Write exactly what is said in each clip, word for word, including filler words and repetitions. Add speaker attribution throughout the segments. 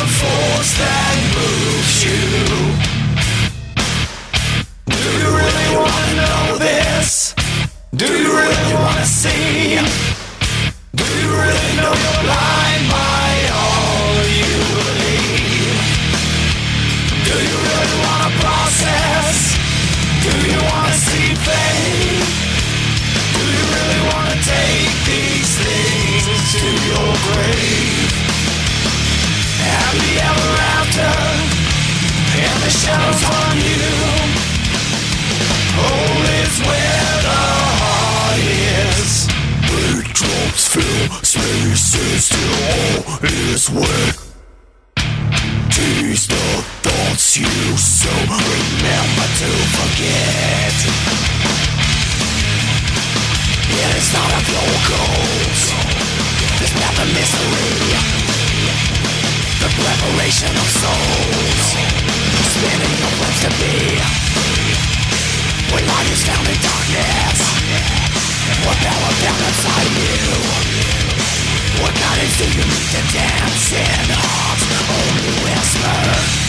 Speaker 1: force that moves you. Do you really wanna know this? Do you really wanna see? Do you really know you're blind by all you believe? Do you really wanna process? Do you wanna see fate? Do you really wanna take these things to your grave? Happy ever after, and the shadows on you. Home is where the heart is. Big drops fill spaces till all is wet. Tease the thoughts you so remember to forget. It is not of your goals. This path of misery, the preparation of souls, spinning your webs to be. When light is found in darkness, what power found inside you? What guidance do you need to dance in hearts only whisper?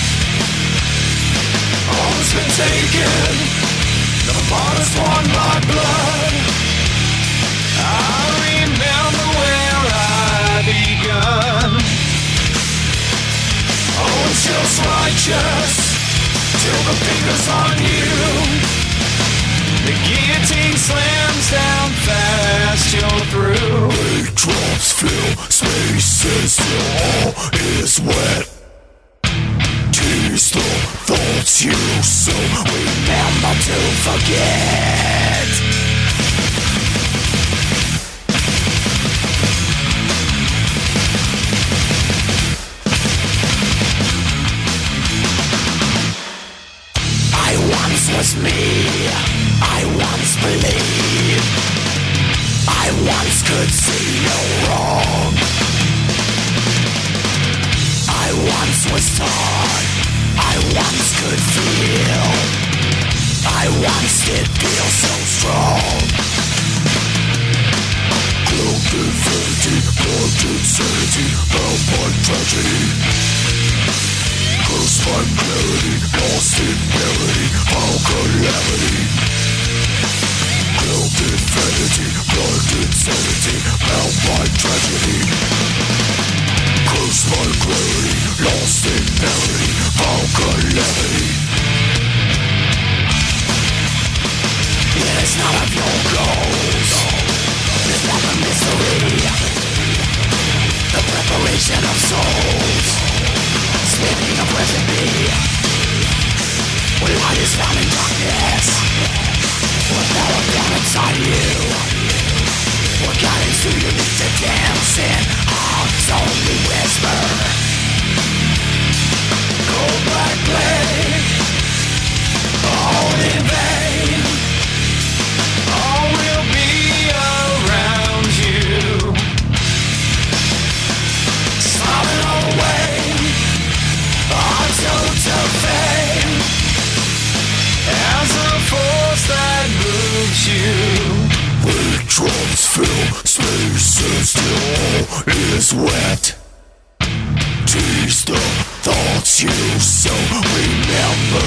Speaker 1: All's been taken, the part is worn by blood. I remember where I begun. Oh, it's just righteous till the fingers on you. The guillotine slams down fast, you're through. Big drops fill spaces till all is wet. Tease the thoughts you so remember to forget. I once was me, I once believed, I once could see no wrong. I once was taught, I once could feel, I once did feel so strong. Cloaked in vanity, cloaked in sanity, bound by tragedy. Cursed by clarity, lost in parity, foul calamity. Cloaked in vanity, blind insanity, bound by tragedy. Cursed by clarity, lost in parity, foul calamity. It is not of your goals, it's not the mystery, the preparation of souls, spinning of where to be. When light is found in darkness, what power found inside you? What guidance do you need to dance in hearts only whisper? Cold black blade, all in vain. All will be around you, smiling all the way until to fame. As a force that moves you, big drops fill spaces till all is wet. Tease the thoughts you so remember.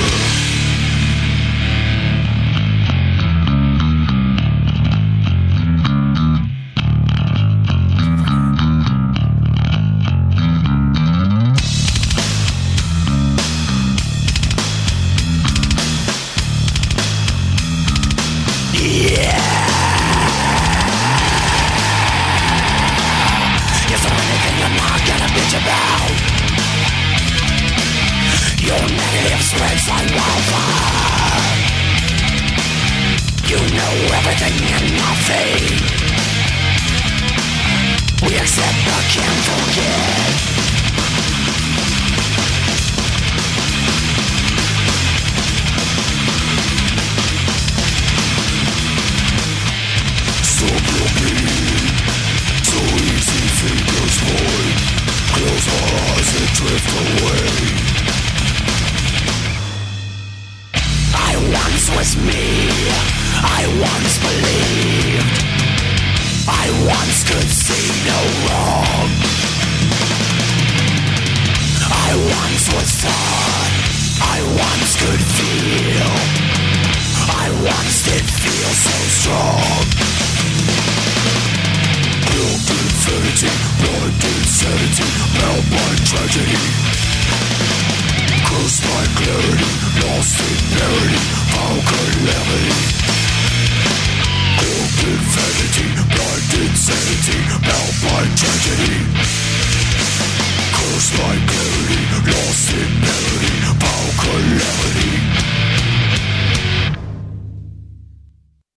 Speaker 1: Spreads like wildfire. You know everything and nothing. We accept but can't forget. Stop your bleed. So easy fingers point. Close my eyes and drift away. I once was me, I once believed, I once could see no wrong. this was done, I once could feel, I once did feel so strong. Built infinity, blind insanity, bound by tragedy. Cursed by clarity, lost in parity, foul calamity. Built infinity, blind insanity, bound by tragedy. Cursed by clarity, lost in parity.